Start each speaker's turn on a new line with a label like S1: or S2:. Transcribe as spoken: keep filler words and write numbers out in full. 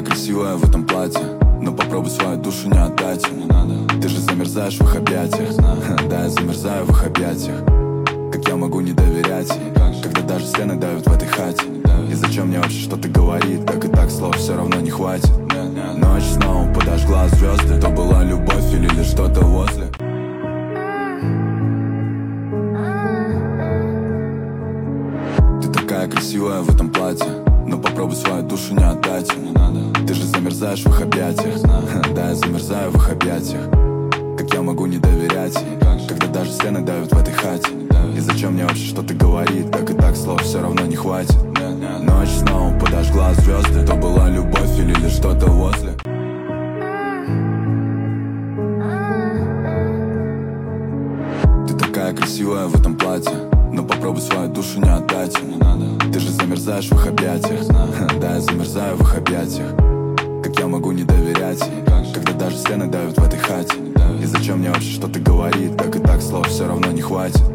S1: красивая в этом платье, но попробуй свою душу не отдать. Не надо. Ты же замерзаешь в их объятиях. Да, я замерзаю в их объятиях. Как я могу не доверять ей, когда даже стены давят в этой хате? И зачем мне вообще что-то говорит? Так и так слов все равно не хватит. Ночь снова подожгла звезды. То была любовь или лишь что-то возле. Ты такая красивая в этом платье, но попробуй свою душу не отдать. Не надо. Ты же замерзаешь в их объятиях. Да, я замерзаю в их объятиях. Как я могу не доверять ей, когда даже стены давят в этой хате? И зачем мне вообще что-то говорит? Так и так слов все равно не хватит. Ночь снова подожгла звезды. То была любовь или лишь что-то возле. Ты такая красивая в этом платье, но попробуй свою душу не отдать. Не надо. Ты же замерзаешь в их объятиях. Да, я замерзаю в их объятиях. Как я могу не доверять ей, когда даже стены давят в этой хате? И зачем мне вообще что-то говорит? Так и так слов все равно не хватит.